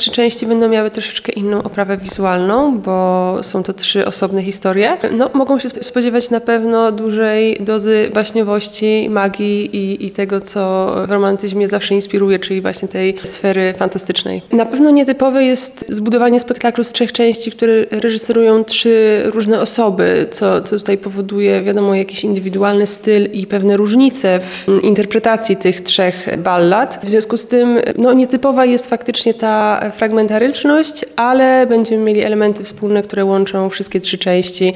3 części będą miały troszeczkę inną oprawę wizualną, bo są to 3 osobne historie. No, mogą się spodziewać na pewno dużej dozy baśniowości, magii i tego, co w romantyzmie zawsze inspiruje, czyli właśnie tej sfery fantastycznej. Na pewno nietypowe jest zbudowanie spektaklu z 3 części, które reżyserują 3 różne osoby, co tutaj powoduje, wiadomo, jakiś indywidualny styl i pewne różnice w interpretacji tych 3 ballad. W związku z tym nietypowa jest faktycznie ta fragmentaryczność, ale będziemy mieli elementy wspólne, które łączą wszystkie 3 części.